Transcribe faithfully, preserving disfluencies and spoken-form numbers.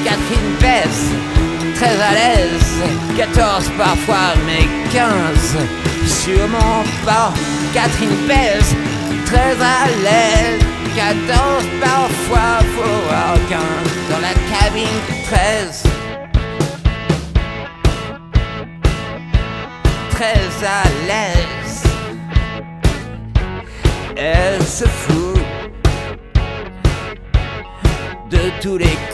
Catherine baisse, très à l'aise, quatorze parfois, mais quinze. Sûrement pas, Catherine pèse, très à l'aise, quatorze parfois, faut voir quinze. Dans la cabine treize, très à l'aise, elle se fout de tous les